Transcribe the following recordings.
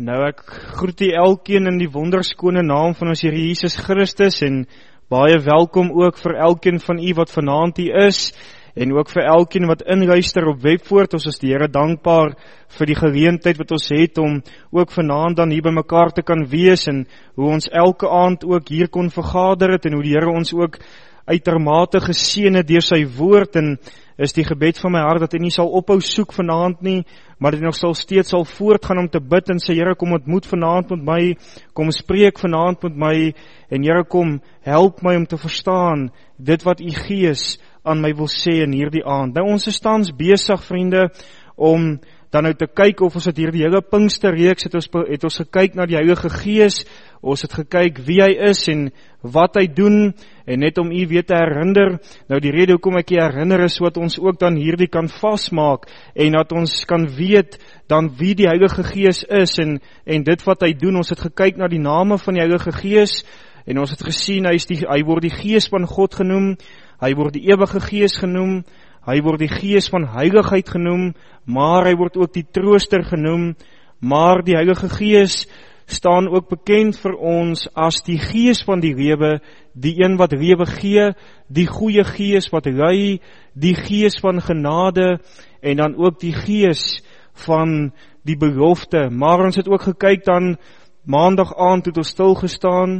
Nou ek groet u elkeen in die wonderskone naam van ons Here Jesus Christus en baie welkom ook vir elkeen van u wat vanaand hier is en ook vir elkeen wat inluister op Webvoort. Ons is die Here dankbaar vir die geleentheid wat ons het om ook vanaand dan hier by mekaar te kan wees en hoe ons elke aand ook hier kon vergader het en hoe die Here ons ook uitermate geseën het deur sy woord. En is die gebed van my hart dat hy nie sal ophou soek vanaand nie, maar dat hy nog steeds sal voortgaan om te bid en sê, Here, kom ontmoet vanaand met my, kom spreek vanaand met my, en Here, kom help my om te verstaan dit wat u Gees aan my wil sê in hierdie aand. Nou, ons is tans besig, vriende, om dan nou te kyk of ons het hierdie hele Pinksterreeks, het ons gekyk na die Heilige Gees, ons het gekyk wie hy is en wat hy doen, en net om u weer te herinner, nou die rede hoekom ek u herinner is, so dat ons ook dan hierdie kan vasmaak, en dat ons kan weet dan wie die Heilige Gees is, en dit wat hy doen. Ons het gekyk na die name van die Heilige Gees, en ons het gesien, hy word die Gees van God genoem, hy word die Ewige Gees genoem, hy word die Gees van heiligheid genoem, maar hy word ook die Trooster genoem, maar die Heilige Gees staan ook bekend vir ons as die Gees van die lewe, die een wat lewe gee, die goeie Gees wat lei, die Gees van genade, en dan ook die Gees van die belofte. Maar ons het ook gekyk dan, maandag aand het ons stilgestaan,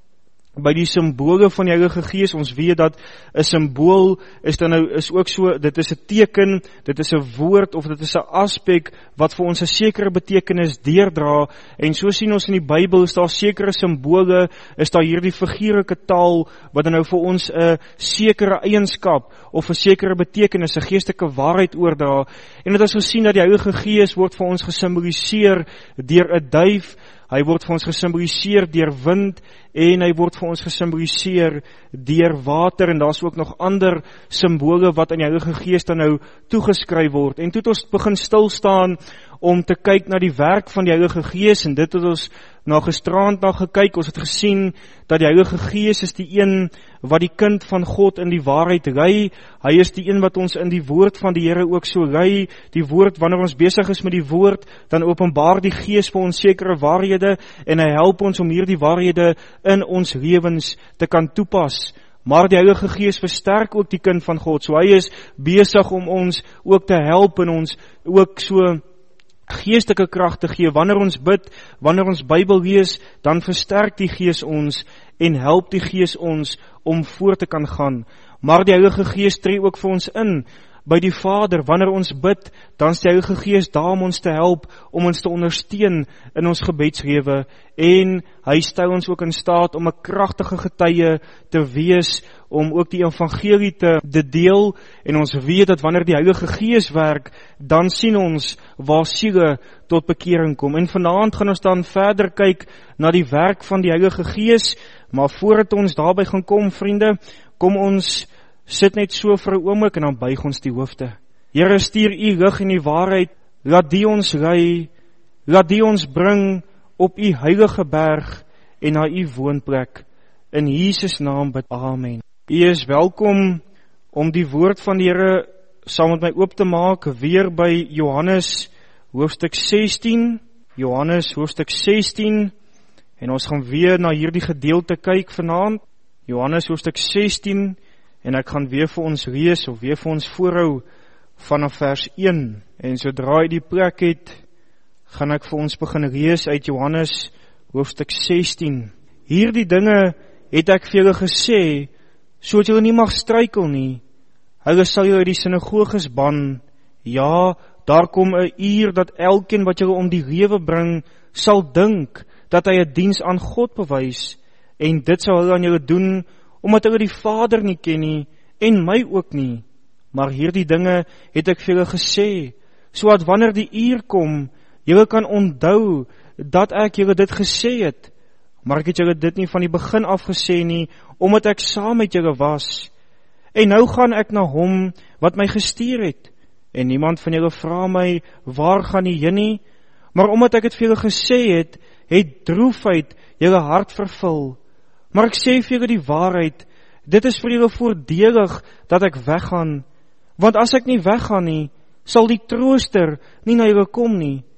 by die simbole van die Heilige Gees. Ons weet dat 'n simbool is ook so, dit is 'n teken, dit is 'n woord of dit is 'n aspek wat vir ons 'n sekere betekenis deurdra, en so sien ons in die Bybel is daar sekere simbole, is daar hierdie figuurlike taal wat dan nou vir ons 'n sekere eienskap of 'n sekere betekenis, 'n geestelike waarheid oordra. En dit is gesien dat die Heilige Gees word vir ons gesimboliseer deur 'n duif, hy word vir ons gesimboliseer deur wind, en hy word vir ons gesimboliseer deur water, en daar is ook nog ander simbole wat aan die Heilige Gees dan nou toegeskryf word. En toe het ons begin stilstaan om te kyk na die werk van die Heilige Gees, en dit het ons na gisterand na gekyk. Ons het gesien dat die Heilige Gees is die een wat die kind van God in die waarheid lei. Hy is die een wat ons in die woord van die Here ook so lei. Die woord, wanneer ons besig is met die woord, dan openbaar die Gees vir ons sekere waarhede, en hy help ons om hierdie waarhede in ons lewens te kan toepas. Maar die Heilige Gees versterk ook die kind van God, so hy is besig om ons ook te help en ons ook so geestelike krag te gee. Wanneer ons bid, wanneer ons Bybel lees, dan versterk die Gees ons en help die Gees ons om voort te kan gaan. Maar die Heilige Gees tree ook vir ons in by die Vader. Wanneer ons bid, dan is die Heilige Gees daar om ons te help, om ons te ondersteun in ons gebedslewe, en hy stel ons ook in staat om 'n kragtige getuie te wees, om ook die evangelie te deel, en ons weet dat wanneer die Heilige Gees werk, dan sien ons waar siele tot bekering kom. En vanaand gaan ons dan verder kyk na die werk van die Heilige Gees, maar voordat ons daarby gaan kom, vriende, kom ons sit net so vir 'n oomblik en dan buig ons die hoofde. Here, stuur u lig en die waarheid, laat die ons lei, laat die ons bring op u heilige berg en na u woonplek. In Jesus naam bid, amen. U is welkom om die woord van die Here saam met my oop te maak, weer by Johannes hoofstuk 16, Johannes hoofstuk 16, en ons gaan weer na hierdie gedeelte kyk vanaand, Johannes hoofstuk 16, en ek gaan weer vir ons lees, of weer vir ons voorhou, vanaf vers 1, en sodra hy die plek het, gaan ek vir ons begin lees uit Johannes hoofstuk 16. Hierdie dinge het ek vir julle gesê, sodat julle nie mag struikel nie. Hulle sal julle uit die sinagoges ban. Ja, daar kom 'n uur dat elkeen wat julle om die lewe bring, sal dink dat hy 'n diens aan God bewys, en dit sal hulle aan julle doen, omdat hulle die Vader nie ken nie, en my ook nie. Maar hierdie dinge het ek vir julle gesê, sodat wanneer die uur kom, julle kan onthou dat ek julle dit gesê het. Maar ek het julle dit nie van die begin af gesê nie, omdat ek saam met julle was. En nou gaan ek na hom wat my gestuur het, en niemand van julle vra my, waar gaan jy heen nie? Maar omdat ek het vir julle gesê het, het droefheid julle hart vervul. Maar ek sê vir julle die waarheid, dit is vir julle voordelig dat ek weggaan, want as ek nie weggaan nie, sal die Trooster nie na julle kom nie.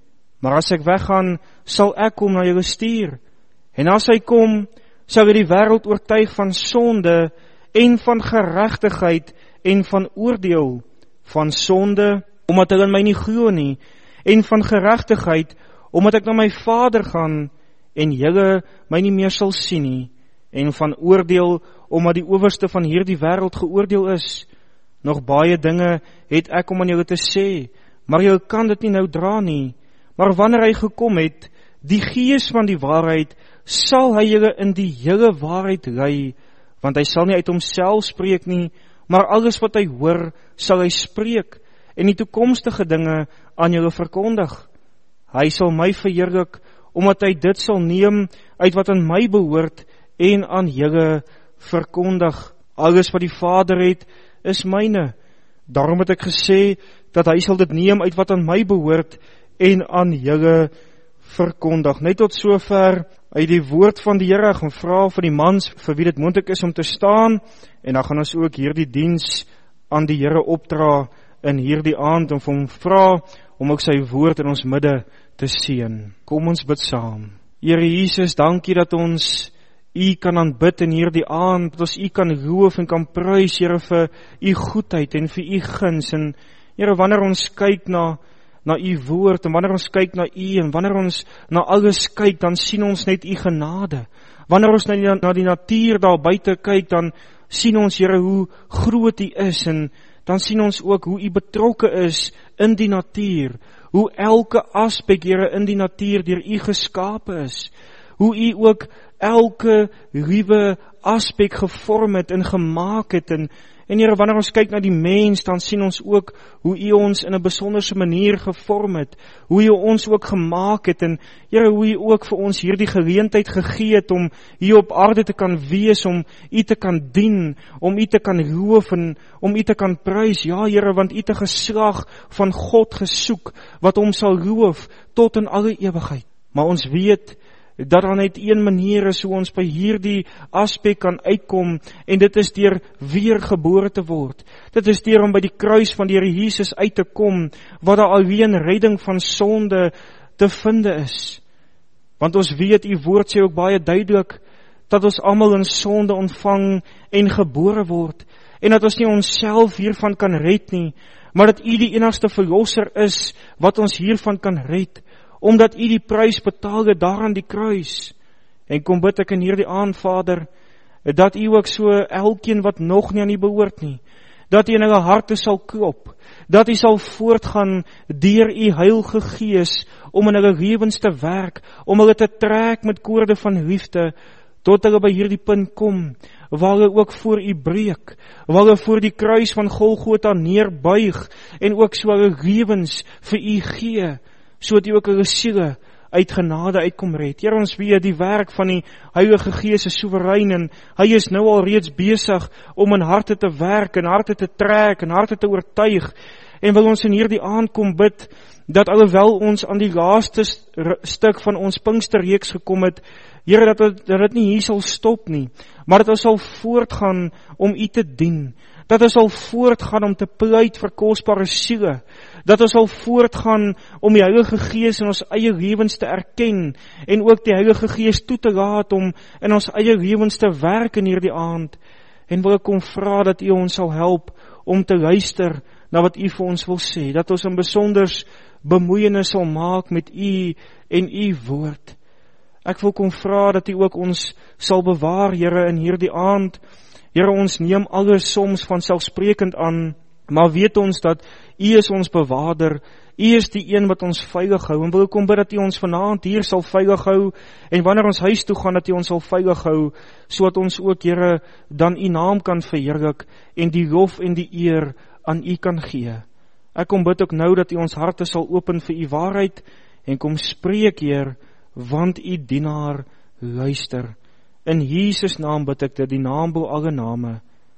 maar as ek weggaan, sal ek hom na julle stuur. En as hy kom, sal hy die wêreld oortuig van sonde en van geregtigheid en van oordeel. Van sonde, omdat hulle in my nie glo nie, en van geregtigheid, omdat ek na my Vader gaan, en julle my nie meer sal sien nie, en van oordeel, omdat die owerste van hierdie wêreld geoordeel is. Nog baie dinge het ek om aan julle te sê, maar julle kan dit nie nou dra nie. Maar wanneer hy gekom het, die Gees van die waarheid, sal hy julle in die hele waarheid lei, want hy sal nie uit homself spreek nie, maar alles wat hy hoor, sal hy spreek, en die toekomstige dinge aan julle verkondig. Hy sal my verheerlik, omdat hy dit sal neem uit wat aan my behoort, en aan julle verkondig. Alles wat die Vader het, is myne. Daarom het ek gesê, dat hy sal dit neem uit wat aan my behoort, en aan julle verkondig. Net tot sover uit die woord van die Here. Ek gaan vra vir die mans, vir wie dit moontlik is om te staan, en dan gaan ons ook hierdie diens aan die Here opdra in hierdie aand, en vir hom vra om ook sy woord in ons midde te seën. Kom ons bid saam. Here Jesus, dankie dat ons U kan aanbid in hierdie aand, dat ons U kan loof en kan prys, Here, vir U goedheid en vir U guns. En Here, wanneer ons kyk na U woord, en wanneer ons kyk na U, en wanneer ons na alles kyk, dan sien ons net U genade. Wanneer ons na die natuur daar buite kyk, dan sien ons, Here, hoe groot U is, en dan sien ons ook hoe U betrokke is in die natuur, hoe elke aspek, Here, in die natuur deur U geskape is, hoe U ook elke liewe aspek gevorm het en gemaak het, en Here, wanneer ons kyk na die mens, dan sien ons ook hoe U ons in 'n besonderse manier gevorm het, hoe U ons ook gemaak het, en Here, hoe U ook vir ons hierdie geleentheid gegee het om hier op aarde te kan wees, om U te kan dien, om U te kan loof en om U te kan prys. Ja, Here, want U het 'n geslag van God gesoek, wat hom sal loof tot in alle ewigheid. Maar ons weet dat daar net een manier is hoe ons by hierdie aspek kan uitkom, en dit is deur weergebore te word. Dit is deur om by die kruis van die Here Jesus uit te kom, waar daar alleen redding van sonde te vind is. Want ons weet, U woord sê ook baie duidelik, dat ons almal in sonde ontvang en gebore word, en dat ons nie onsself hiervan kan red nie, maar dat U die enigste verlosser is, wat ons hiervan kan red, omdat U die prys betaal het daar aan die kruis. En kom bid ek in hierdie aand, Vader, dat U ook so elkeen wat nog nie aan U behoort nie, dat U in hulle harte sal klop, dat U sal voortgaan deur U Heilige Gees, om in hulle lewens te werk, om hulle te trek met koorde van liefde, tot hulle by hierdie punt kom, waar hulle ook voor U breek, waar hulle voor die kruis van Golgotha neerbuig, en ook so hulle lewens vir U gee, sodat U ook hulle siele uit genade uitkom red. Here, ons weet die werk van die Heilige Gees is soewerein, en hy is nou al reeds besig om in harte te werk, en harte te trek, en harte te oortuig, en wil ons in hierdie aand kom bid, dat alhoewel ons aan die laaste stuk van ons Pinksterreeks gekom het, Here, dat dit nie hier sal stop nie, maar dat ons sal voortgaan om U te dien, dat ons sal voortgaan om te pleit vir kosbare siele, dat ons sal voortgaan om die Heilige Gees in ons eie lewens te erken, en ook die Heilige Gees toe te laat om in ons eie lewens te werk in hierdie aand, en wil ek kom vra dat U ons sal help om te luister na wat U vir ons wil sê, dat ons in besonders bemoeienis sal maak met U en U woord. Ek wil kom vra dat U ook ons sal bewaar, Here, in hierdie aand. Here, ons neem alles soms vanselfsprekend aan, maar weet ons dat U is ons bewaarder, U is die een wat ons veilig hou, en wil kom bid dat U ons vanaand hier sal veilig hou, en wanneer ons huis toe gaan, dat U ons sal veilig hou, sodat ons ook, Here, dan U naam kan verheerlik, en die lof en die eer aan U kan gee. Ek kom bid ook nou dat U ons harte sal open vir U waarheid, en kom spreek, Heer, want U dienaar luister. In Jesus naam bid ek dit, die naam bo alle name.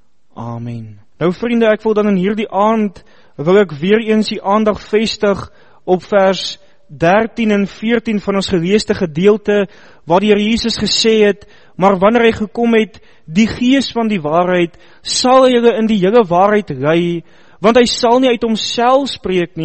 Amen. Nou vriende, ek wil dan in hierdie aand, wil ek weer eens die aandag vestig op vers 13 en 14 van ons geleesde gedeelte, waar die Here Jesus gesê het, maar wanneer hy gekom het, die Gees van die waarheid, sal hy julle in die hele waarheid lei, want hy sal nie uit homself spreek nie,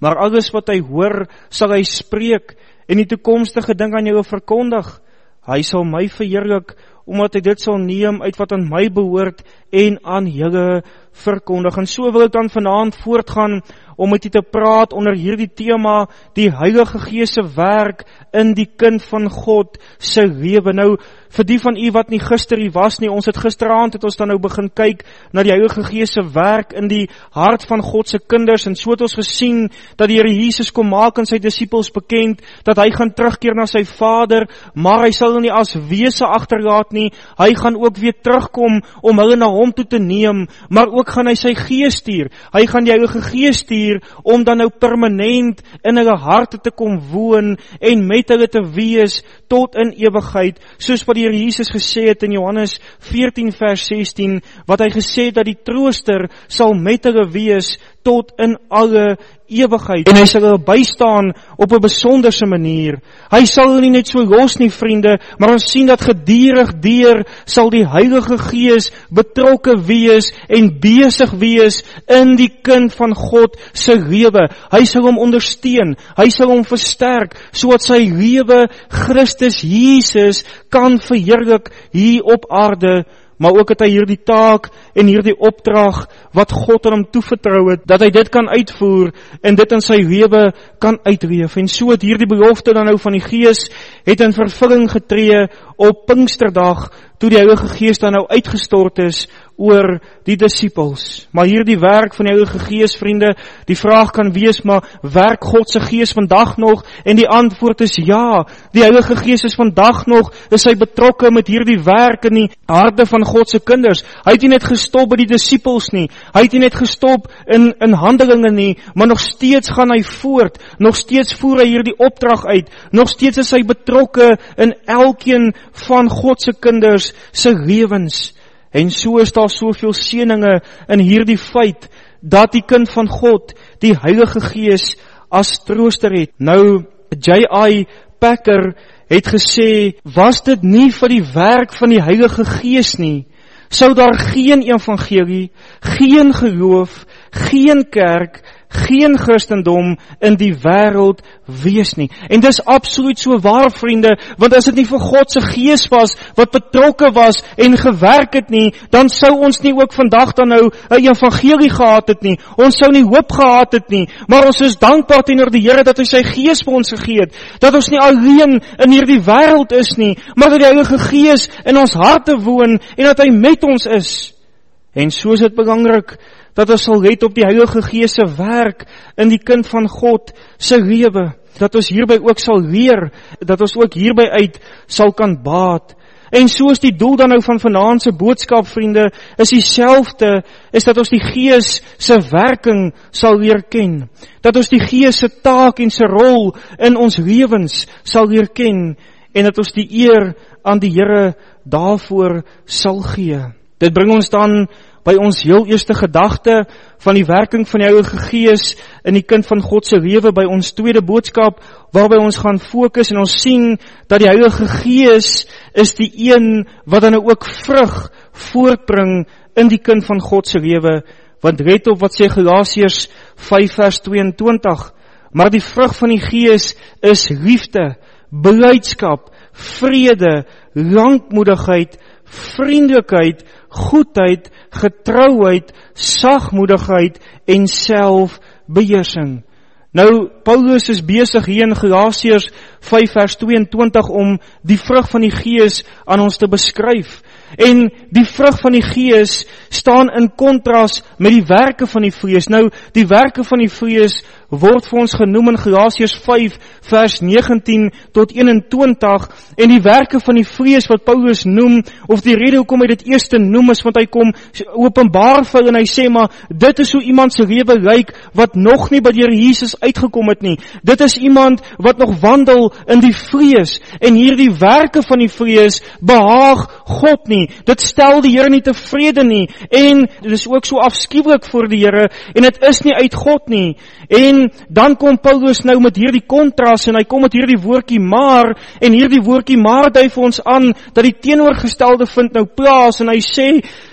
maar alles wat hy hoor, sal hy spreek, en die toekomstige ding aan julle verkondig. Hy sal my verheerlik, omdat hy dit sal neem uit wat aan my behoort, en aan julle verkondig. En so wil ek dan vanaand voortgaan, om met u te praat onder hierdie tema, die Heilige Gees se werk in die kind van God se lewe. Nou, vir die van u wat nie gister hier was nie, ons het gisteraand het ons dan nou begin kyk na die Heilige Gees se werk in die hart van God se kinders, en so het ons gesien dat die Here Jesus kom maak aan sy disippels bekend, dat hy gaan terugkeer na sy Vader, maar hy sal nie as wese agterlaat nie, hy gaan ook weer terugkom om hulle na hom toe te neem, maar ook gaan hy sy Gees stuur, hy gaan die Heilige Gees stuur, om dan nou permanent in hulle harte te kom woon, en met hulle te wees, tot in ewigheid, soos wat die Here Jesus gesê het in Johannes 14 vers 16, wat hy gesê het dat die Trooster sal met hulle wees, tot in alle ewigheid, en hy sal hulle bystaan op 'n besonderse manier. Hy sal hulle nie net so los nie, vriende, maar ons sien dat gedurig deur sal die Heilige Gees betrokke wees en besig wees in die kind van God se lewe. Hy sal hom ondersteun, hy sal hom versterk, sodat sy lewe Christus Jesus kan verheerlik hier op aarde, maar ook het hy hierdie taak en hierdie opdrag wat God aan hom toevertrou het, dat hy dit kan uitvoer en dit in sy lewe kan uitleef. En so het hierdie belofte dan nou van die Gees het in vervulling getree op Pinksterdag, toe die Heilige Gees dan nou uitgestort is oor die disippels. Maar hierdie werk van die Heilige Gees, vriende, die vraag kan wees, maar werk God se Gees vandag nog? En die antwoord is ja, die Heilige Gees is vandag nog, is hy betrokke met hierdie werk in die harte van God se kinders. Hy het nie net gestop by die disippels nie, hy het nie net gestop in Handelinge nie, maar nog steeds gaan hy voort, nog steeds voer hy hierdie opdrag uit, nog steeds is hy betrokke in elkeen van God se kinders se lewens. En so is daar soveel seëninge in hierdie feit, dat die kind van God die Heilige Gees as trooster het. Nou, J.I. Packer het gesê, was dit nie vir die werk van die Heilige Gees nie, sou daar geen evangelie, geen geloof, geen kerk, geen Christendom in die wêreld wees nie. En dis absoluut so waar, vriende, want as dit nie vir God se Gees was, wat betrokke was en gewerk het nie, dan sou ons nie ook vandag dan nou 'n evangelie gehad het nie, ons sou nie hoop gehad het nie, maar ons is dankbaar teenoor die Here dat hy sy Gees vir ons gegee het, dat ons nie alleen in hierdie wêreld is nie, maar dat die Heilige Gees in ons harte woon, en dat hy met ons is. En so is dit belangrik, dat ons sal let op die Heilige Gees se werk in die kind van God se lewe, dat ons hierby ook sal leer, dat ons ook hierby uit sal kan baat. En so is die doel dan nou van vanaand se boodskap, vriende, is dieselfde, is dat ons die Gees se werking sal leer ken, dat ons die Gees se taak en se rol in ons lewens sal leer ken, en dat ons die eer aan die Here daarvoor sal gee. Dit bring ons dan by ons heel eerste gedagte van die werking van die Heilige Gees in die kind van God se lewe, by ons tweede boodskap, waarby ons gaan fokus, en ons sien dat die Heilige Gees is die een wat dan ook vrug voortbring in die kind van God se lewe, want let op wat sê Galasiërs 5 vers 22, maar die vrug van die Gees is liefde, blydskap, vrede, lankmoedigheid, vriendelikheid, goedheid, getrouheid, sagmoedigheid en selfbeheersing. Nou, Paulus is besig hier in Galasiërs 5 vers 22 om die vrug van die Gees aan ons te beskryf. En die vrug van die Gees staan in kontras met die werke van die vlees. Nou, die werke van die vlees word vir ons genoem in Galasiërs 5 vers 19 tot 21, en die werke van die vlees wat Paulus noem, of die rede hoekom hy dit eerste noem, is want hy kom openbaar vir en hy sê, maar dit is hoe iemand se lewe lyk wat nog nie by die Here Jesus uitgekom het nie. Dit is iemand wat nog wandel in die vlees, en hierdie werke van die vlees behaag God nie. Dit stel die Here nie tevrede nie, en dit is ook so afskuwelik voor die Here, en dit is nie uit God nie. En dan kom Paulus nou met hierdie kontras, en hy kom met hierdie woordjie maar, en hierdie woordjie maar dui vir ons aan, dat die teenoorgestelde vind nou plaas, en hy sê,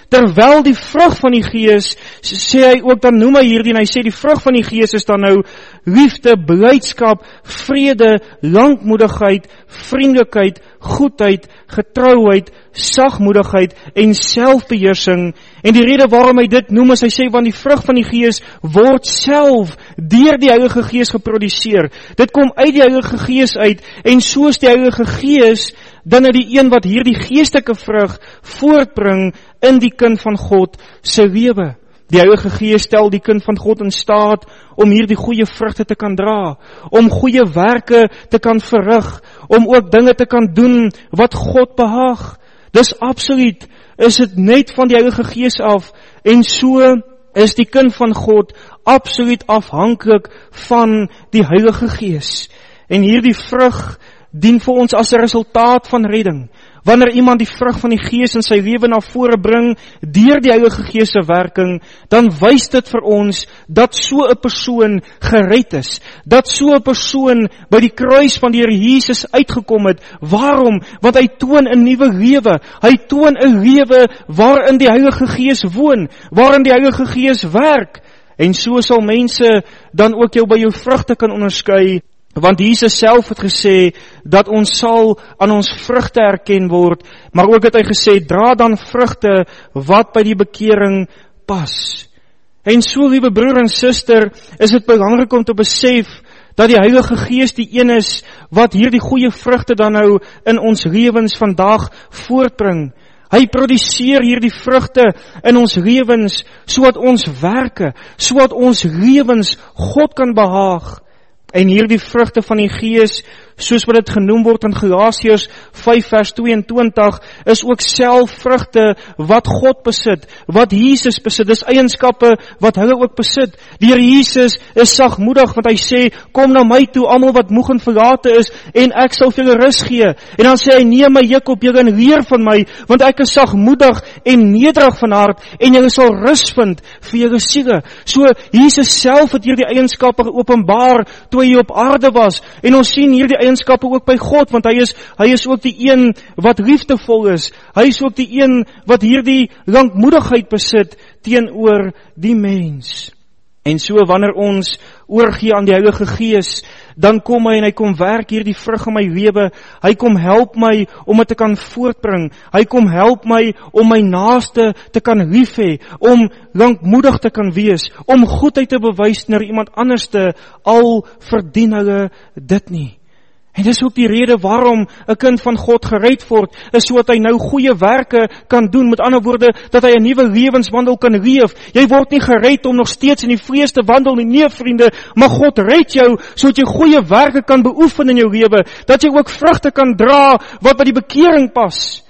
terwyl die vrug van die Gees, sê hy ook, dan noem hy hierdie, en hy sê die vrug van die Gees is dan nou liefde, blydskap, vrede, lankmoedigheid, vriendelikheid, goedheid, getrouheid, sagmoedigheid en selfbeheersing. En die rede waarom hy dit noem is, hy sê, want die vrug van die Gees word self deur die Heilige Gees geproduseer. Dit kom uit die Heilige Gees uit, en soos die Heilige Gees dan is die een wat hierdie geestelike vrug voortbring in die kind van God se lewe. Die Heilige Gees stel die kind van God in staat om hierdie goeie vrugte te kan dra, om goeie werke te kan verrig, om ook dinge te kan doen wat God behaag. Dis absoluut, is dit net van die Heilige Gees af, en so is die kind van God absoluut afhanklik van die Heilige Gees. En hierdie vrug dien vir ons as 'n resultaat van redding. Wanneer iemand die vrug van die Gees in sy lewe na vore bring, deur die Heilige Gees se werking, dan wys dit vir ons, dat so 'n persoon gered is, dat so 'n persoon by die kruis van die Here Jesus uitgekom het. Waarom? Want hy toon 'n nuwe lewe, hy toon 'n lewe waarin die Heilige Gees woon, waarin die Heilige Gees werk, en so sal mense dan ook jou by jou vrugte kan onderskei. Want Jesus self het gesê, dat ons sal aan ons vrugte herken word, maar ook het hy gesê, dra dan vrugte, wat by die bekering pas. En so, liewe broer en suster, is het belangrik om te besef, dat die Heilige Gees die een is, wat hierdie goeie vrugte dan nou, in ons lewens vandag voortbring. Hy produseer hierdie vrugte in ons lewens, sodat ons werke, sodat ons lewens God kan behaag. En hierdie vrugte van die Gees, soos wat dit genoem word in Galasiërs 5 vers 22, is ook self vrugte wat God besit, wat Jesus besit. Dis eienskappe wat hulle ook besit. Die Here Jesus is sagmoedig, want hy sê, kom na my toe, almal wat moeg en verlate is, en ek sal vir julle rus gee. En dan sê hy, neem my juk op julle en leer van my, want ek is sagmoedig en nederig van hart, en julle sal rus vind vir julle siele. So, Jesus self het hierdie eienskappe geopenbaar, toe hy op aarde was, en ons sien hierdie eienskappe ook by God, want hy is ook die een wat liefdevol is, hy is ook die een wat hierdie lankmoedigheid besit teenoor die mens. En so wanneer ons oorgee aan die Heilige Gees, dan kom hy en hy kom werk hierdie vrug in my lewe, hy kom help my om dit te kan voortbring, hy kom help my om my naaste te kan lief hê, om lankmoedig te kan wees, om goedheid te bewys na iemand anderste, al verdien hulle dit nie. En dis ook die rede waarom 'n kind van God gered word, is sodat hy nou goeie werke kan doen, met ander woorde, dat hy 'n nuwe lewenswandel kan leef. Jy word nie gered om nog steeds in die vlees te wandel nie, nee vriende, maar God red jou, sodat jy goeie werke kan beoefen in jou lewe, dat jy ook vrugte kan dra, wat by die bekering pas.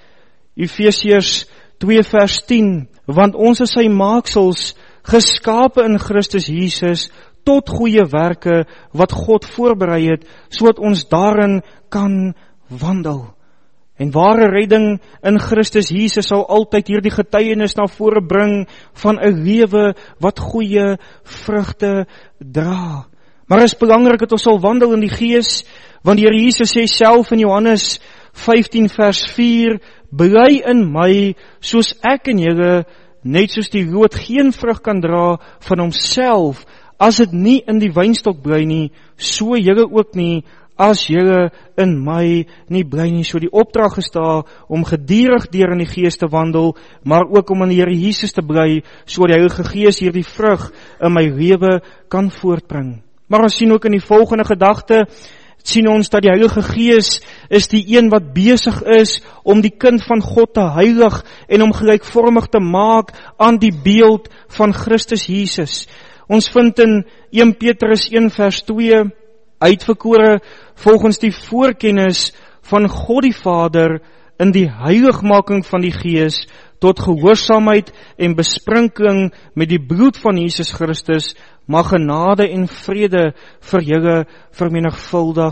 Efesiërs 2 vers 10, want ons is sy maaksels, geskape in Christus Jesus, tot goeie werke, wat God voorberei het, sodat ons daarin kan wandel. En ware redding in Christus Jesus sal altyd hierdie getuienis na vore bring, van 'n lewe wat goeie vrugte dra. Maar is belangrik dat ons sal wandel in die Gees, want die Here Jesus sê self in Johannes 15 vers 4, bly in my, soos ek en julle, net soos die loot geen vrug kan dra van homself, as dit nie in die wynstok bly nie, so julle ook nie, as julle in my nie bly nie. So die opdrag is daar, om gedurig deur in die Gees te wandel, maar ook om in die Here Jesus te bly, so die Heilige Gees hierdie vrug in my lewe kan voortbring. Maar ons sien ook in die volgende gedagte, sien ons dat die Heilige Gees is die een wat besig is om die kind van God te heilig en om gelykvormig te maak aan die beeld van Christus Jesus. Ons vind in 1 Petrus 1 vers 2, uitverkore volgens die voorkennis van God die Vader in die heiligmaking van die Gees tot gehoorsaamheid en besprinkeling met die bloed van Jesus Christus, mag genade en vrede vir julle vermenigvuldig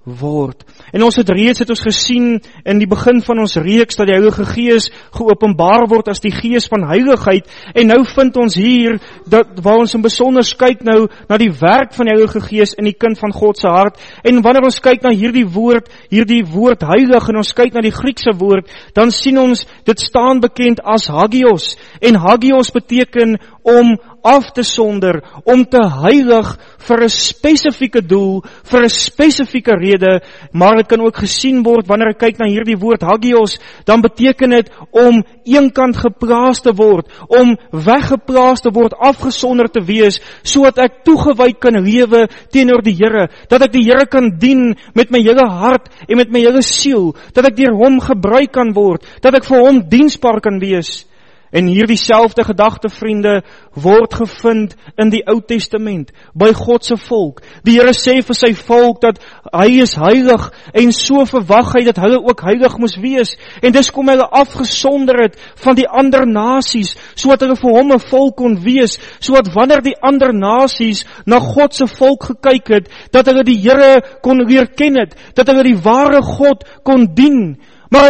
word. En ons het ons gesien in die begin van ons reeks dat die Heilige Gees geopenbaar word as die Gees van heiligheid, en nou vind ons hier, waar ons in besonder kyk nou na die werk van die Heilige Gees in die kind van God se hart, en wanneer ons kyk na hierdie woord heilig, en ons kyk na die Griekse woord, dan sien ons, dit staan bekend as hagios, en hagios beteken om af te sonder, om te heilig vir 'n spesifieke doel, vir 'n spesifieke rede, maar dit kan ook gesien word, wanneer ek kyk na hierdie woord hagios, dan beteken dit om eenkant geplaas te word, om weggeplaas te word, afgesonder te wees, sodat ek toegewyd kan lewe teenoor die Here, dat ek die Here kan dien met my hele hart en met my hele siel, dat ek deur hom gebruik kan word, dat ek vir hom diensbaar kan wees. En hier dieselfde gedagte, vriende, word gevind in die Ou Testament, by God se volk. Die Here sê vir sy volk dat hy is heilig, en so verwag hy dat hulle ook heilig moes wees. En dis kom hulle afgesonder het van die ander nasies, sodat hulle vir hom 'n volk kon wees, sodat wanneer die ander nasies na God se volk gekyk het, dat hulle die Here kon leer ken het, dat hulle die ware God kon dien. Maar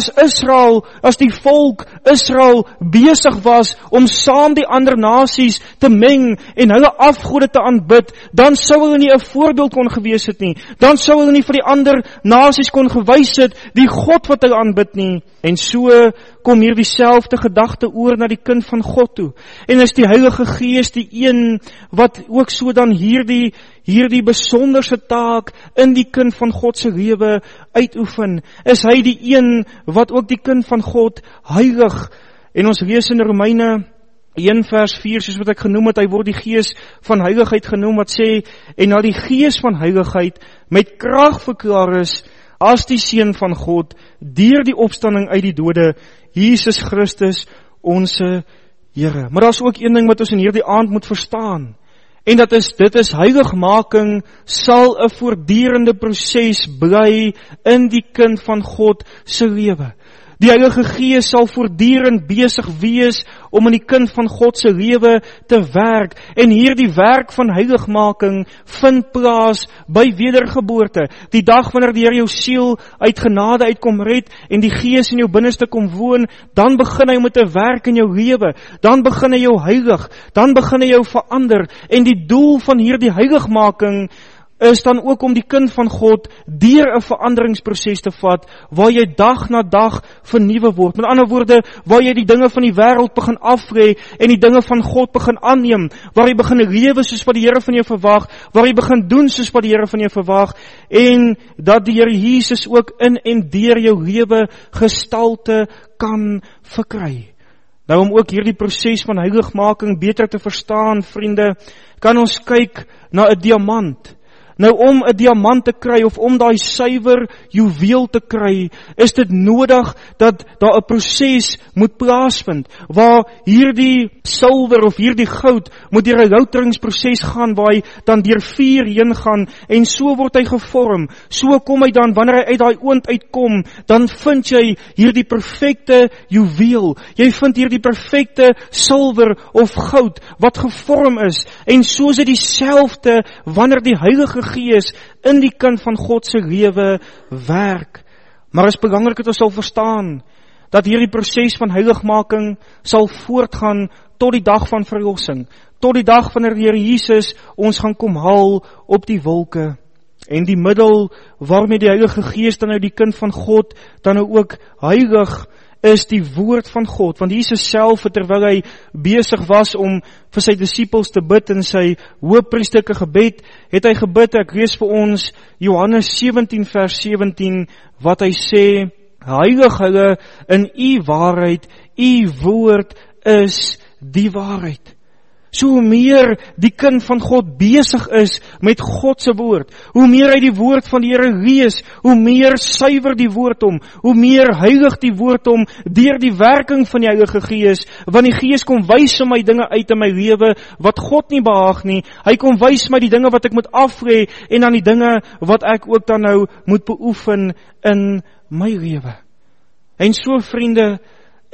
as die volk Israel besig was om saam die ander nasies te meng en hulle afgode te aanbid, dan sou hulle nie 'n voorbeeld kon gewees het nie. Dan sou hulle nie vir die ander nasies kon gewys het die God wat hulle aanbid nie. En so kom hier dieselfde gedagte oor na die kind van God toe. En is die Heilige Gees die een wat ook so dan hierdie besonderse taak in die kind van God se lewe uitoefen. Is hy die een wat ook die kind van God heilig. En ons lees in Romeine 1 vers 4, soos wat ek genoem het, hy word die Gees van heiligheid genoem, wat sê, en na die Gees van heiligheid met krag verklaar is, as die Seun van God, deur die opstanding uit die dode, Jesus Christus, onse Here. Maar daar is ook een ding wat ons in hierdie aand moet verstaan, en dit is heiligmaking sal 'n voortdurende proses bly in die kind van God se lewe. Die Heilige Gees sal voortdurend besig wees om in die kind van God se lewe te werk. En hierdie werk van heiligmaking vind plaas by wedergeboorte. Die dag wanneer die Here jou siel uit genade uitkom red en die Gees in jou binneste kom woon, dan begin hy met 'n werk in jou lewe. Dan begin hy jou heilig. Dan begin hy jou verander. En die doel van hierdie heiligmaking is dan ook om die kind van God deur 'n veranderingsproses te vat, waar jy dag na dag vernuwe word. Met ander woorde, waar jy die dinge van die wêreld begin aflê en die dinge van God begin aanneem, waar jy begin lewe soos wat die Here van jou verwag, waar jy begin doen soos wat die Here van jou verwag, en dat die Here Jesus ook in en deur jou lewe gestalte kan verkry. Nou om ook hierdie proses van heiligmaking beter te verstaan, vriende, kan ons kyk na 'n diamant. Nou om 'n diamant te kry, of om daai suiwer juweel te kry, is dit nodig dat daar 'n proses moet plaasvind, waar hierdie silwer of hierdie goud moet deur 'n louteringsproses gaan, waar hy dan deur vuur heen gaan, en so word hy gevorm. So kom hy dan, wanneer hy uit daai oond uitkom, dan vind jy hierdie perfekte juweel. Jy vind hierdie perfekte silwer of goud wat gevorm is. En so is dit dieselfde wanneer die Heilige Gees in die kind van God se lewe werk. Maar is belangrik dat ons sal verstaan dat hierdie proses van heiligmaking sal voortgaan tot die dag van verlossing, tot die dag wanneer die Here Jesus ons gaan kom haal op die wolke. En die middel waarmee die Heilige Gees dan nou die kind van God dan nou ook heilig is die woord van God. Want Jesus self, terwyl hy besig was om vir sy disippels te bid in sy hoëpriesterlike gebed, het hy gebid, ek lees vir ons Johannes 17 vers 17, wat hy sê, heilig hulle in u waarheid, u woord is die waarheid. So hoe meer die kind van God besig is met God se woord, hoe meer hy die woord van die Here lees, hoe meer suiwer die woord hom, hoe meer heilig die woord hom deur die werking van die Heilige Gees, want die Gees kom wys my dinge uit in my lewe wat God nie behaag nie. Hy kom wys my die dinge wat ek moet aflê en dan die dinge wat ek ook dan nou moet beoefen in my lewe. En so, vriende,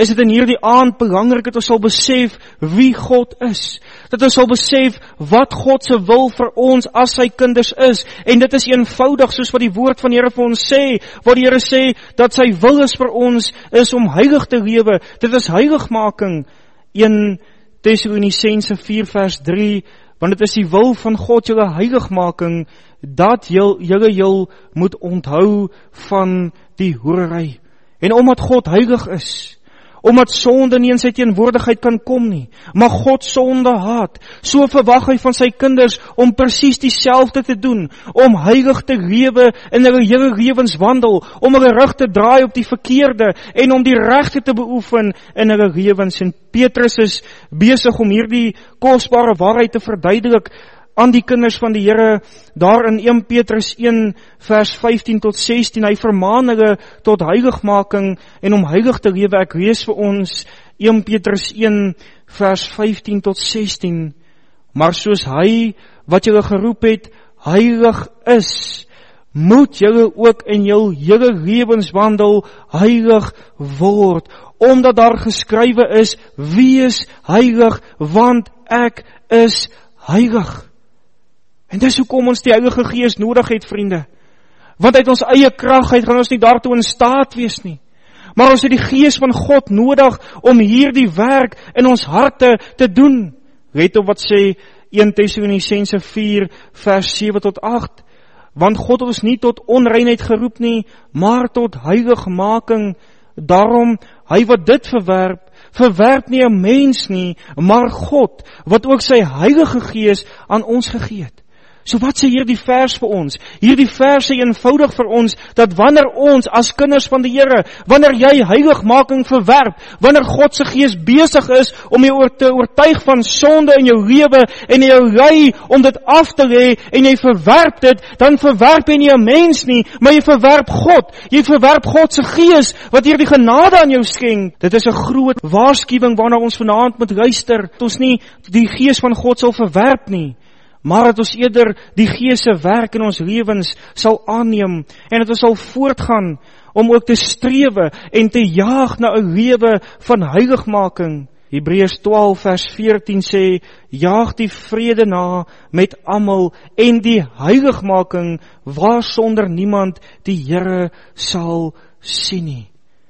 is dit in hierdie aand belangrik dat ons sal besef wie God is. Dat ons sal besef wat God se wil vir ons as sy kinders is. En dit is eenvoudig soos wat die woord van die Here vir ons sê, waar die Here sê dat sy wil is vir ons is om heilig te lewe. Dit is heiligmaking. 1 Tessalonisense 4 vers 3, want dit is die wil van God, julle heiligmaking, dat julle moet onthou van die hoerery. En omdat God heilig is, omdat sonde nie in sy teenwoordigheid kan kom nie, maar God sonde haat, so verwag hy van sy kinders om presies dieselfde te doen, om heilig te lewe in hulle hele lewenswandel, om hulle rug te draai op die verkeerde, en om die regte te beoefen in hulle lewens. En Petrus is besig om hierdie kosbare waarheid te verduidelik aan die kinders van die Here, daar in 1 Petrus 1 vers 15 tot 16, hy vermaan hulle tot heiligmaking en om heilig te lewe. Ek lees vir ons 1 Petrus 1 vers 15 tot 16, maar soos hy wat julle geroep het, heilig is, moet julle ook in jul hele lewenswandel heilig word, omdat daar geskrywe is, wees heilig, want ek is heilig. En dis hoekom ons die Heilige Gees nodig het, vriende. Want uit ons eie krag uit gaan ons nie daartoe in staat wees nie. Maar ons het die Gees van God nodig om hierdie werk in ons harte te doen. Let op wat sê 1 Tessalonisense 4 vers 7 tot 8. Want God het ons nie tot onreinheid geroep nie, maar tot heiligmaking. Daarom, hy wat dit verwerp nie 'n mens nie, maar God, wat ook sy Heilige Gees aan ons gegee het. So wat sê hierdie vers vir ons? Hierdie vers sê eenvoudig vir ons, dat wanneer ons as kinders van die Here, wanneer jy heiligmaking verwerp, wanneer God se Gees besig is om jou te oortuig van sonde in jou lewe, en jou lei om dit af te lê, en jy verwerp dit, dan verwerp jy nie 'n mens nie, maar jy verwerp God. Jy verwerp God se Gees, wat hierdie genade aan jou skenk. Dit is 'n groot waarskuwing waarna ons vanaand moet luister, dat ons nie die Gees van God sal verwerp nie, maar dat ons eerder die Gees se werk in ons lewens sal aanneem, en dat ons sal voortgaan om ook te strewe en te jaag na 'n lewe van heiligmaking. Hebreërs 12 vers 14 sê, jaag die vrede na met almal en die heiligmaking, waarsonder niemand die Here sal sien nie.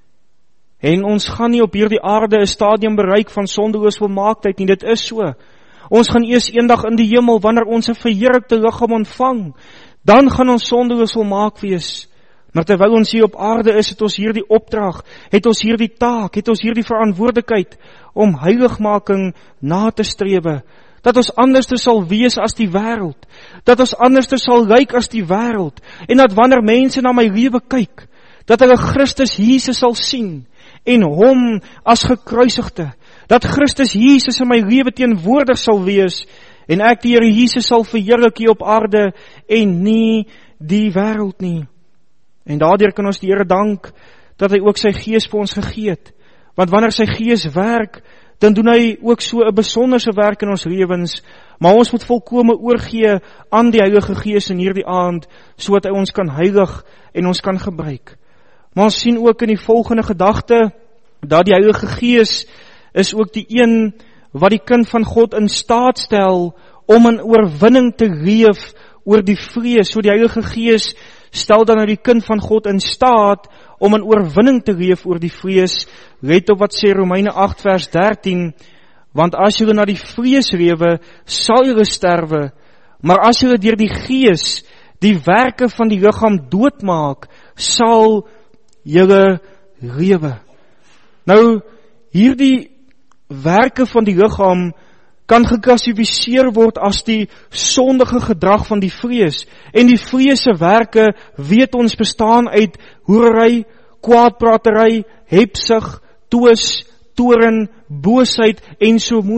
En ons gaan nie op hierdie aarde 'n stadium bereik van sondeloos volmaaktheid nie, dit is so. Ons gaan eers eendag in die hemel, wanneer ons 'n verheerlikte liggaam ontvang, dan gaan ons sondeloos volmaak wees. Maar terwyl ons hier op aarde is, het ons hierdie opdrag, het ons hierdie taak, het ons hierdie verantwoordelikheid om heiligmaking na te strewe. Dat ons anders sal wees as die wêreld, dat ons anders sal lyk as die wêreld, en dat wanneer mense na my lewe kyk, dat hulle Christus Jesus sal sien, en hom as gekruisigde, dat Christus Jesus in my lewe teenwoordig sal wees, en ek die Here Jesus sal verheerlik hier op aarde, en nie die wêreld nie. En daardeur kan ons die Here dank, dat hy ook sy Gees vir ons gegee het, want wanneer sy Gees werk, dan doen hy ook so 'n besonderse werk in ons lewens, maar ons moet volkome oorgee aan die Heilige Gees in hierdie aand, sodat hy ons kan heilig en ons kan gebruik. Maar ons sien ook in die volgende gedagte, dat die Heilige Gees is ook die een wat die kind van God in staat stel om in oorwinning te leef oor die vrees. So die Heilige Gees stel dan nou die kind van God in staat om in oorwinning te leef oor die vrees. Let op wat sê Romeine 8 vers 13, want as julle na die vrees lewe, sal julle sterwe, maar as julle deur die Gees die werke van die liggaam doodmaak, sal julle lewe. Nou, hierdie werke van die liggaam kan geklassifiseer word as die sondige gedrag van die vrees. En die vrees se werke, weet ons, bestaan uit hoerery, kwaadpratery, hebsug, toos, toorn, boosheid en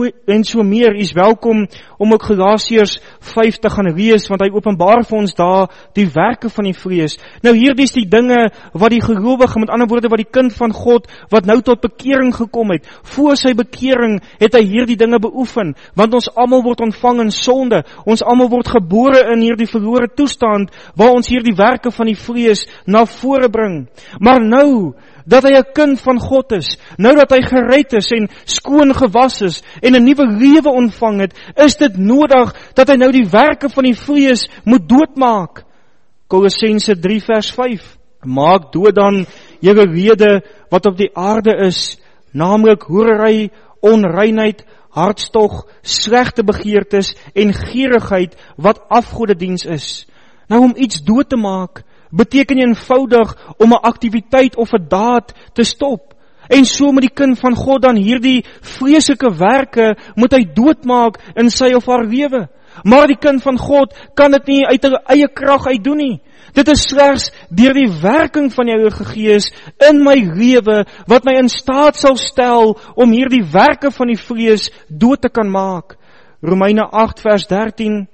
so meer. U is welkom om ook Galasiërs 5 te gaan lees, want hy openbaar vir ons daar die werke van die vlees. Nou hierdie is die dinge wat die gelowige, met ander woorde wat die kind van God, wat nou tot bekering gekom het, voor sy bekering het hy hierdie dinge beoefen, want ons almal word ontvang in sonde, ons almal word gebore in hierdie verlore toestand, waar ons hierdie werke van die vlees na vore bring. Maar nou, dat hy 'n kind van God is, nou dat hy gered is en skoon gewas is en 'n nuwe lewe ontvang het, is dit nodig dat hy nou die werke van die vlees moet doodmaak. Kolossense 3 vers 5. Maak dood dan julle lede wat op die aarde is, naamlik hoerery, onreinheid, hartstog, slegte begeertes en gierigheid wat afgodediens is. Nou om iets dood te maak, beteken eenvoudig om 'n aktiwiteit of 'n daad te stop. En so moet die kind van God dan hierdie vreeslike werke moet hy doodmaak in sy of haar lewe. Maar die kind van God kan dit nie uit sy eie krag uit doen nie. Dit is slegs deur die werking van die Heilige Gees in my lewe wat my in staat sal stel om hierdie werke van die vlees dood te kan maak. Romeine 8 vers 13.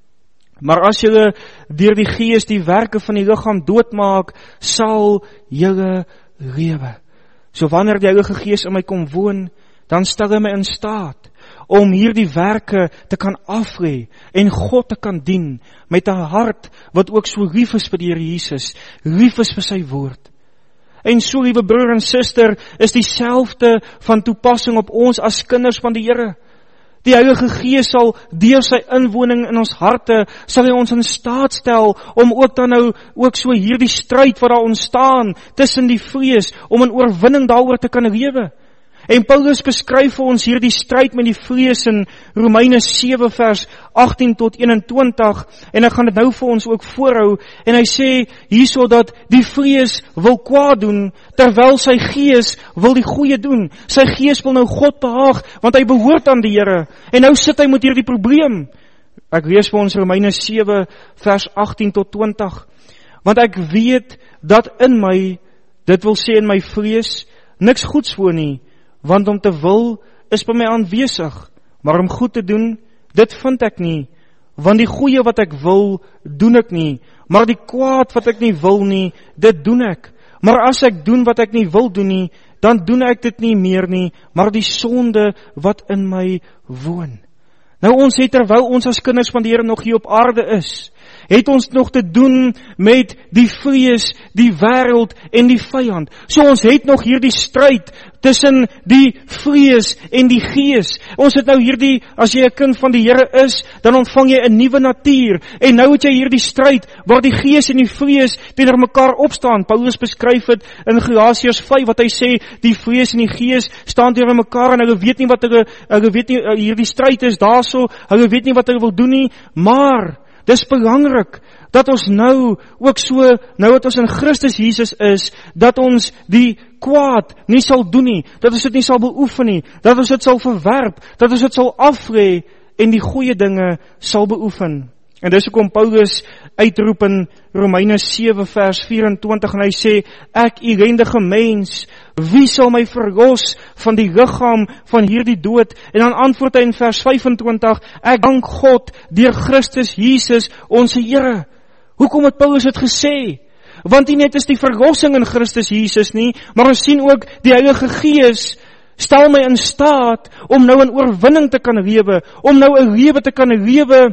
Maar as julle deur die Gees die werke van die liggaam doodmaak, sal julle lewe. So wanneer die Heilige Gees in my kom woon, dan stel hy my in staat om hierdie werke te kan aflê en God te kan dien met 'n hart wat ook so lief is vir die Here Jesus, lief is vir sy woord. En so, liewe broer en suster, is dieselfde van toepassing op ons as kinders van die Here. Die Heilige Gees sal deur sy inwoning in ons harte, sal hy ons in staat stel om ook dan nou ook so hierdie stryd wat daar ontstaan tussen die vlees, om in oorwinning daaroor te kan lewe. En Paulus beskryf vir ons hierdie stryd met die vlees in Romeine 7 vers 18 tot 21, en hy gaan dit nou vir ons ook voorhou, en hy sê hierso dat die vlees wil kwaad doen, terwyl sy gees wil die goeie doen. Sy gees wil nou God behaag, want hy behoort aan die Here, en nou sit hy met hierdie probleem. Ek lees vir ons Romeine 7 vers 18 tot 20, want ek weet dat in my, dit wil sê in my vlees, niks goeds woon nie, want om te wil is by my aanwesig, maar om goed te doen, dit vind ek nie, want die goeie wat ek wil, doen ek nie, maar die kwaad wat ek nie wil nie, dit doen ek. Maar as ek doen wat ek nie wil doen nie, dan doen ek dit nie meer nie, maar die sonde wat in my woon. Nou ons het, terwyl ons as kinders van die Here nog hier op aarde is, het ons nog te doen met die vlees, die wêreld en die vyand. So ons het nog hierdie stryd tussen die vlees en die gees. Ons het nou hierdie, as jy 'n kind van die Here is, dan ontvang jy 'n nuwe natuur. En nou het jy hierdie stryd waar die gees en die vlees teenoor mekaar opstaan. Paulus beskryf dit in Galasiërs 5 wat hy sê, die vlees en die gees staan teenoor mekaar en hulle weet nie wat hulle weet nie, hierdie stryd is daarso, hulle weet nie wat hulle wil doen nie, maar dis belangrik dat ons nou ook so, nou dat ons in Christus Jesus is, dat ons die kwaad nie sal doen nie, dat ons dit nie sal beoefen nie, dat ons dit sal verwerp, dat ons dit sal aflê en die goeie dinge sal beoefen. En dis hoekom Paulus uitroep in Romeine 7 vers 24 en hy sê, ek ellendige mens, wie sal my verlos van die liggaam van hierdie dood? En dan antwoord hy in vers 25, ek dank God deur Christus Jesus ons Here. Hoekom het Paulus dit gesê? Want nie net is die verlossing in Christus Jesus nie, maar ons sien ook die Heilige Gees stel my in staat om nou in oorwinning te kan lewe, om nou 'n lewe te kan lewe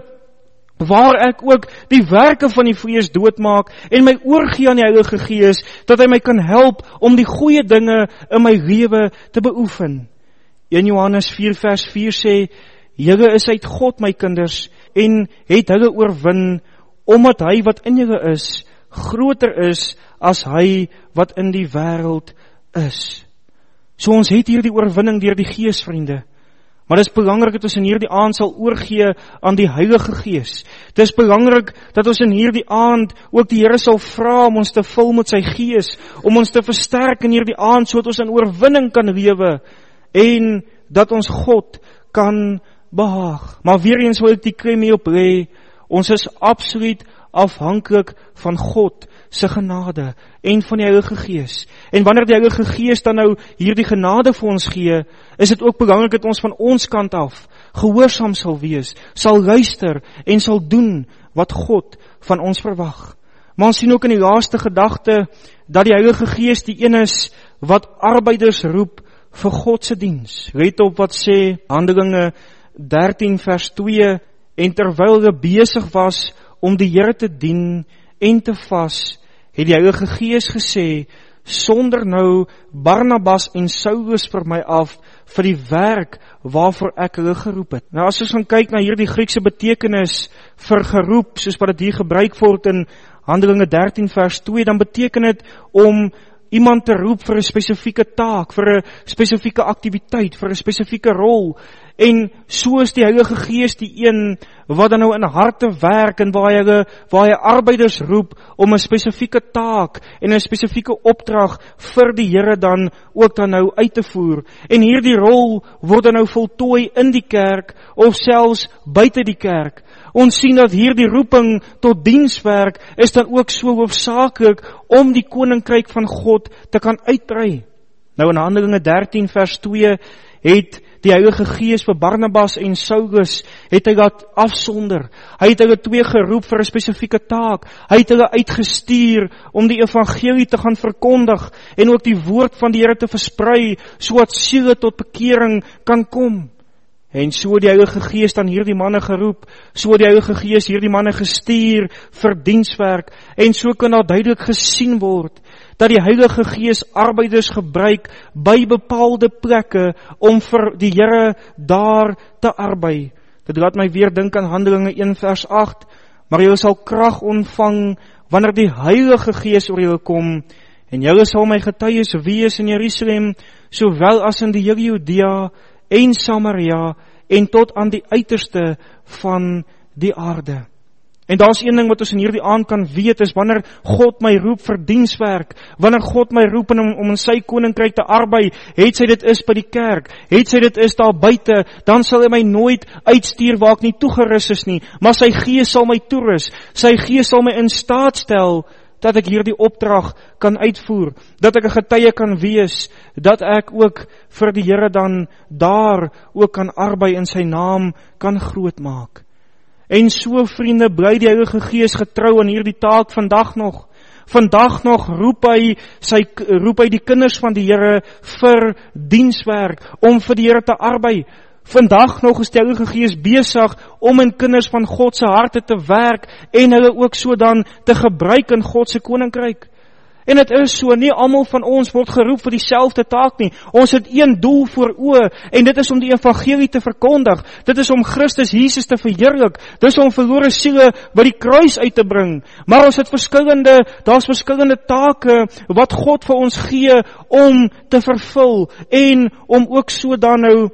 waar ek ook die werke van die vlees doodmaak en my oorgee aan die Heilige Gees, dat hy my kan help om die goeie dinge in my lewe te beoefen. 1 Johannes 4 vers 4 sê, julle is uit God my kinders en het hulle oorwin, omdat hy wat in julle is, groter is as hy wat in die wêreld is. So ons het hier die oorwinning deur die Gees, vriende. Maar dit is belangrik dat ons in hierdie aand sal oorgee aan die Heilige Gees. Dit is belangrik dat ons in hierdie aand ook die Here sal vra om ons te vul met sy Gees, om ons te versterk in hierdie aand, sodat ons in oorwinning kan lewe, en dat ons God kan behaag. Maar weer eens wil ek die klem hierop lê, ons is absoluut afhanklik van God se genade en van die Heilige Gees. En wanneer die Heilige Gees dan nou hierdie genade vir ons gee, is dit ook belangrik dat ons van ons kant af gehoorsaam sal wees, sal luister en sal doen wat God van ons verwag. Maar ons sien ook in die laaste gedagte dat die Heilige Gees die een is wat arbeiders roep vir God se diens. Let op wat sê Handelinge 13 vers 2, en terwyl hulle besig was om die Here te dien en te vas, het die Heilige Gees gesê, sonder nou Barnabas en Saulus vir my af, vir die werk waarvoor ek hulle geroep het. Nou as ons gaan kyk na hierdie Griekse betekenis vir geroep, soos wat dit hier gebruik word in Handelinge 13 vers 2, dan beteken dit om iemand te roep vir 'n spesifieke taak, vir 'n spesifieke aktiwiteit, vir 'n spesifieke rol. En so is die Heilige Gees die een wat dan nou in harte werk en waar hy arbeiders roep om 'n spesifieke taak en 'n spesifieke opdrag vir die Here dan ook dan nou uit te voer. En hierdie rol word dan nou voltooi in die kerk of selfs buite die kerk. Ons sien dat hierdie roeping tot dienswerk is dan ook so hoofsaaklik om die koninkryk van God te kan uitbrei. Nou in Handelinge 13 vers 2 het die Heilige Gees vir Barnabas en Saulus, het hy laat afsonder. Hy het hulle twee geroep vir 'n spesifieke taak. Hy het hulle uitgestuur om die evangelie te gaan verkondig en ook die woord van die Here te versprei, sodat siele tot bekering kan kom. En so die Heilige Gees dan hierdie manne geroep, so die Heilige Gees hierdie manne gestuur vir dienswerk, en so kan daar duidelik gesien word, dat die Heilige Gees arbeiders gebruik by bepaalde plekke om vir die Here daar te arbei. Dit laat my weer dink aan Handelinge 1 vers 8, maar julle sal krag ontvang wanneer die Heilige Gees oor julle kom, en julle sal my getuies wees in Jerusalem, sowel as in die hele Judea en Samaria, en tot aan die uiterste van die aarde. En daar's een ding wat ons in hierdie aand kan weet, is wanneer God my roep vir dienswerk, wanneer God my roep om in sy koninkryk te arbei, het sy dit is by die kerk, het sy dit is daar buite, dan sal hy my nooit uitstuur waar ek nie toegerus is nie, maar sy Gees sal my toerus, sy Gees sal my in staat stel, dat ek hierdie opdrag kan uitvoer, dat ek 'n getuie kan wees, dat ek ook vir die Here dan daar ook kan arbei en sy naam kan groot maak. En so vriende, bly die Heilige Gees getrou aan hierdie taak vandag nog. Vandag nog roep hy die kinders van die Here vir dienswerk, om vir die Here te arbei. Vandag nog is die Heilige Gees besig om in kinders van God se harte te werk en hulle ook so dan te gebruik in God se koninkryk. En dit is so, nie almal van ons word geroep vir dieselfde taak nie. Ons het een doel voor oë en dit is om die evangelie te verkondig. Dit is om Christus Jesus te verheerlik. Dit is om verlore siele by die kruis uit te bring. Maar ons het daar's verskillende take wat God vir ons gee om te vervul en om ook so dan nou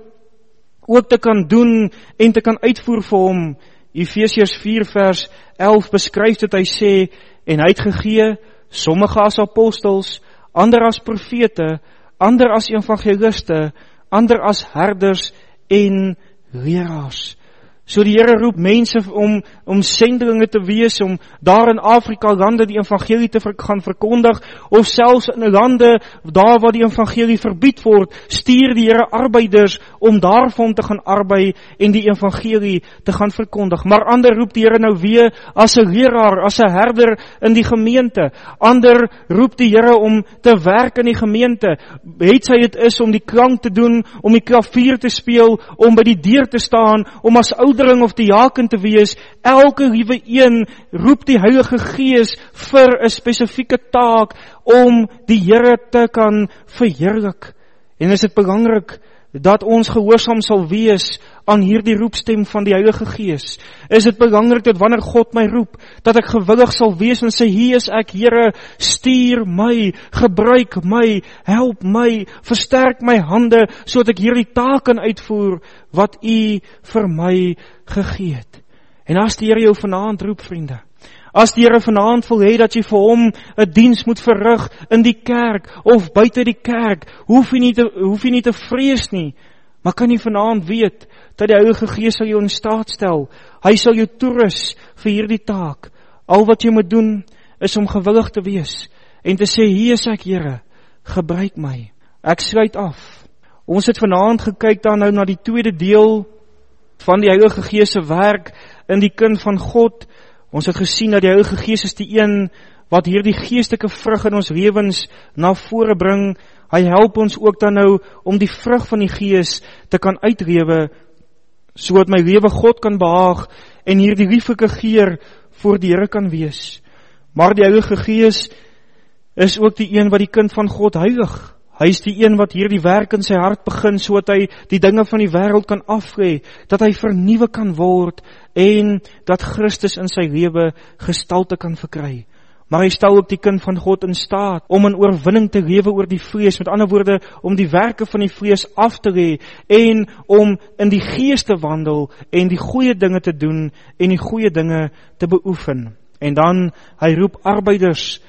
ook te kan doen en te kan uitvoer vir hom. Efesiërs 4 vers 11 beskryf dit, hy sê, en hy het gegee sommige as apostels, ander as profete, ander as evangeliste, ander as herders en leraars. So die Here roep mense om sendelinge te wees, om daar in Afrika lande die evangelie te gaan verkondig, of selfs in lande daar waar die evangelie verbied word, stuur die Here arbeiders om daarvan te gaan arbei en die evangelie te gaan verkondig. Maar ander roep die Here nou weer as 'n leraar, as 'n herder in die gemeente. Ander roep die Here om te werk in die gemeente. Het sy dit is om die klank te doen, om die klavier te speel, om by die deur te staan, om as of diaken te wees, elke liewe een roep die Heilige Gees vir 'n spesifieke taak om die Here te kan verheerlik. En is dit belangrik dat ons gehoorsaam sal wees aan hierdie roepstem van die Heilige Gees? Is dit belangrik dat wanneer God my roep, dat ek gewillig sal wees en sê, hier is ek, Here, stuur my, gebruik my, help my, versterk my hande, sodat ek hierdie taak kan uitvoer, wat U vir my gegee het. En as die Here jou vanaand roep, vriende, as die Here vanaand wil hê dat jy vir hom 'n diens moet verrig in die kerk of buite die kerk, hoef jy nie te vrees nie, maar kan jy vanaand weet dat die Heilige Gees sal jou in staat stel. Hy sal jou toerus vir hierdie taak. Al wat jy moet doen is om gewillig te wees en te sê, hier is ek, Here, gebruik my. Ek sluit af. Ons het vanaand gekyk dan nou na die tweede deel van die Heilige Gees se werk in die kind van God. Ons het gesien dat die Heilige Gees is die een wat hierdie geestelike vrug in ons lewens na vore bring. Hy help ons ook dan nou om die vrug van die Gees te kan uitlewe, sodat my lewe God kan behaag en hierdie lieflike geur voor die Here kan wees. Maar die Heilige Gees is ook die een wat die kind van God heilig. Hy is die een wat hierdie werk in sy hart begin, sodat hy die dinge van die wêreld kan aflê, dat hy vernuwe kan word en dat Christus in sy lewe gestalte kan verkry. Maar hy stel ook die kind van God in staat om in oorwinning te lewe oor die vlees, met ander woorde, om die werke van die vlees af te lê en om in die Gees te wandel en die goeie dinge te doen en die goeie dinge te beoefen. En dan, hy roep arbeiders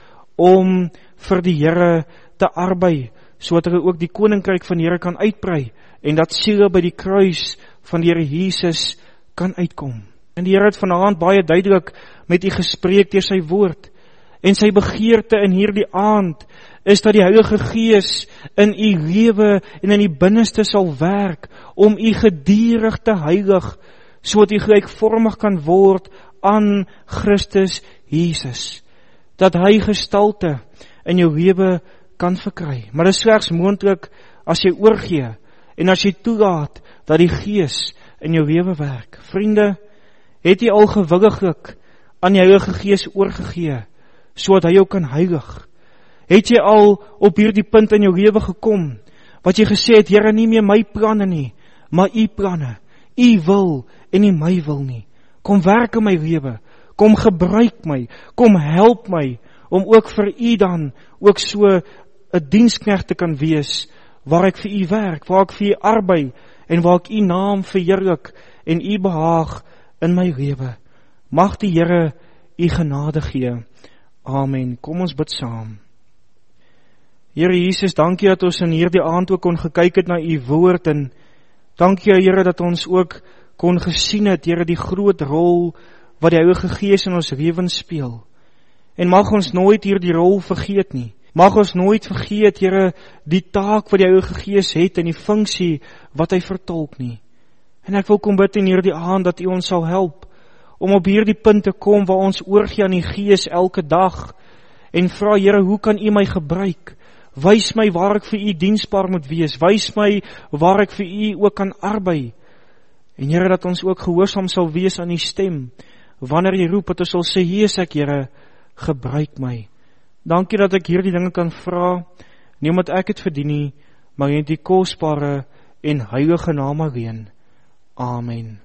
om vir die Here te arbei, sodat hulle ook die koninkryk van die Here kan uitbrei en dat siele by die kruis van die Here Jesus kan uitkom. En die Here het vanaand baie duidelik met u gespreek deur sy woord. En sy begeerte in hierdie aand is dat die Heilige Gees in u lewe en in die binneste sal werk om u gedurig te heilig, sodat u gelykvormig kan word aan Christus Jesus. Dat hy gestalte in jou lewe kan verkry. Maar dit is slegs moontlik as jy oorgee en as jy toelaat dat die Gees in jou lewe werk. Vriende, het jy al gewilliglik aan die Heilige Gees oorgegee, sodat hy jou kan heilig? Het jy al op hierdie punt in jou lewe gekom, wat jy gesê het, Here, nie meer my planne nie, maar u planne, u wil en nie my wil nie. Kom werk in my lewe, kom gebruik my, kom help my, om ook vir u dan, ook so 'n diensknegt te kan wees, waar ek vir u werk, waar ek vir u arbei, en waar ek u naam verheerlik, en u behaag in my lewe. Mag die Here u genade gee. Amen. Kom ons bid saam. Here Jesus, dankie dat ons in hierdie aand ook kon gekyk het na u woord, en dankie Here dat ons ook kon gesien het, Here, die groot rol wat die Heilige Gees in ons lewens speel. En mag ons nooit hierdie rol vergeet nie. Mag ons nooit vergeet, Here, die taak wat die Heilige Gees het en die funksie wat hy vertolk nie. En ek wil kom bid in hierdie aand dat u ons sal help om op hierdie punt te kom waar ons oorgee aan die Gees elke dag en vra, Here, hoe kan u my gebruik? Wys my waar ek vir u diensbaar moet wees. Wys my waar ek vir u ook kan arbei. En Here, dat ons ook gehoorsaam sal wees aan u stem. Wanneer jy roep, dat ons sal sê, hier is ek, Here, gebruik my. Dankie dat ek hierdie dinge kan vra, nie omdat ek het verdien nie, maar in die kosbare en heilige naam alleen. Amen.